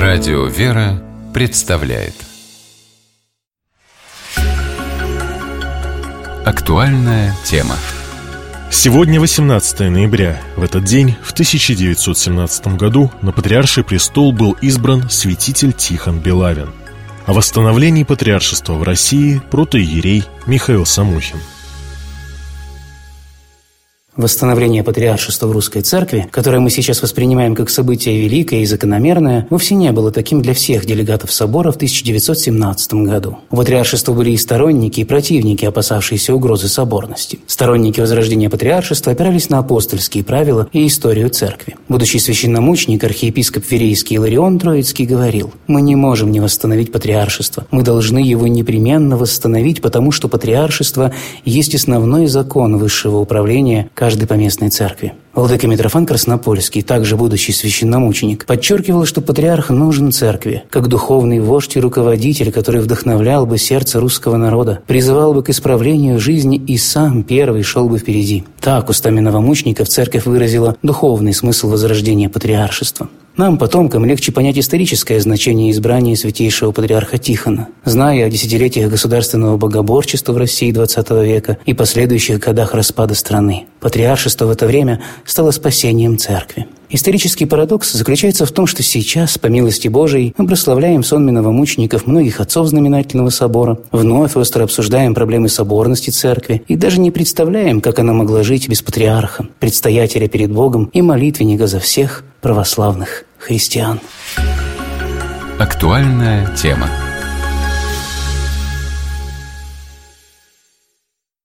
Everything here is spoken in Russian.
Радио «Вера» представляет актуальная тема. Сегодня 18 ноября. В этот день, в 1917 году, на патриарший престол был избран святитель Тихон Белавин. О восстановлении патриаршества в России протоиерей Михаил Самухин. Восстановление патриаршества в русской церкви, которое мы сейчас воспринимаем как событие великое и закономерное, вовсе не было таким для всех делегатов собора в 1917 году. У патриаршества были и сторонники, и противники, опасавшиеся угрозы соборности. Сторонники возрождения патриаршества опирались на апостольские правила и историю церкви. Будущий священномученик, архиепископ Верейский Иларион Троицкий говорил: «Мы не можем не восстановить патриаршество. Мы должны его непременно восстановить, потому что патриаршество есть основной закон высшего управления каждой поместной церкви». Владыка Митрофан Краснопольский, также будущий священномученик, подчеркивал, что патриарх нужен церкви, как духовный вождь и руководитель, который вдохновлял бы сердце русского народа, призывал бы к исправлению жизни и сам первый шел бы впереди. Так устами новомучеников церковь выразила духовный смысл возрождения патриаршества. Нам, потомкам, легче понять историческое значение избрания святейшего патриарха Тихона. Зная о десятилетиях государственного богоборчества в России XX века и последующих годах распада страны, патриаршество в это время стало спасением церкви. Исторический парадокс заключается в том, что сейчас, по милости Божией, мы прославляем сонми новомучеников многих отцов знаменательного собора, вновь остро обсуждаем проблемы соборности церкви и даже не представляем, как она могла жить без патриарха, предстоятеля перед Богом и молитвенника за всех православных христиан. Актуальная тема.